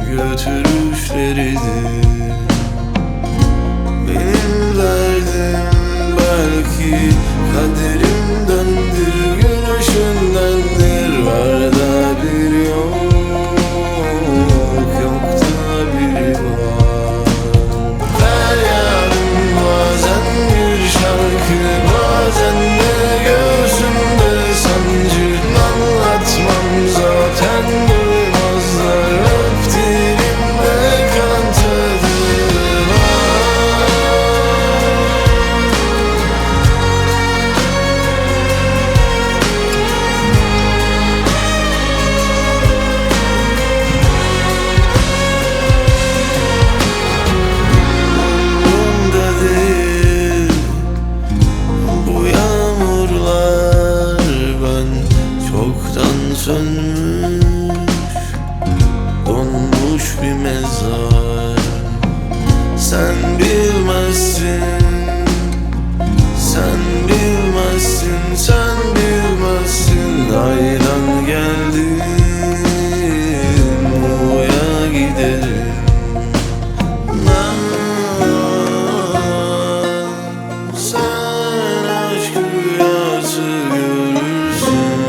götürüşleridir. Benim derdim belki kaderimdendir, gülüşündendir. Var da bir yok, yok da bir var. Feryadım bazen bir şarkı, bazen de göğsümde sancı. Anlatmam zaten duymazlar, öp dilimde kan tadı var. Umurumda değil bu yağmurlar, ben çoktan sönmüş, donmuş bir mezar. Sen bilmezsin, sen bilmezsin, sen bilmezsin. Aydan geldim, Muğla'ya giderim. Sen aşk rüyası görürsün,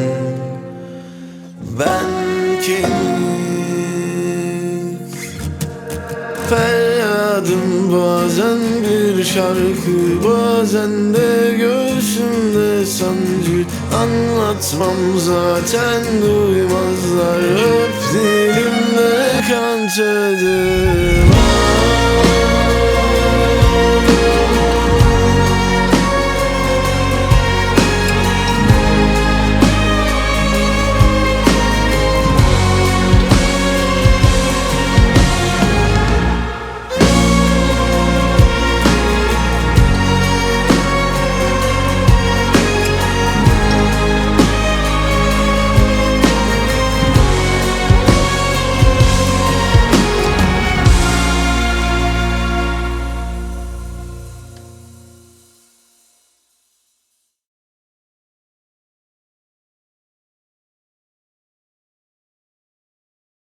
ben kemik. Feryadım bazen bir şarkı, bazen de göğsümde sancı. Anlatmam zaten duymazlar, öp dilimde kan tadı